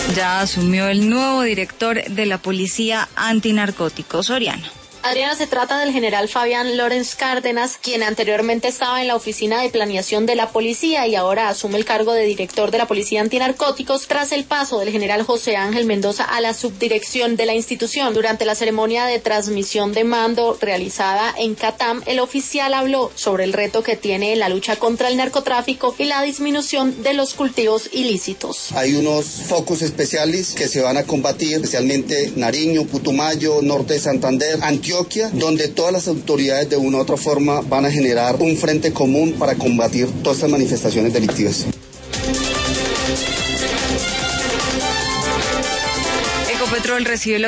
Ya asumió el nuevo director de la Policía Antinarcóticos, Soriano. Adriana, se trata del general Fabián Lorenz Cárdenas, quien anteriormente estaba en la oficina de planeación de la policía y ahora asume el cargo de director de la Policía Antinarcóticos tras el paso del general José Ángel Mendoza a la subdirección de la institución. Durante la ceremonia de transmisión de mando realizada en Catam, el oficial habló sobre el reto que tiene en la lucha contra el narcotráfico y la disminución de los cultivos ilícitos. Hay unos focos especiales que se van a combatir, especialmente Nariño, Putumayo, Norte de Santander, Antioquia, donde todas las autoridades de una u otra forma van a generar un frente común para combatir todas estas manifestaciones delictivas. Ecopetrol recibe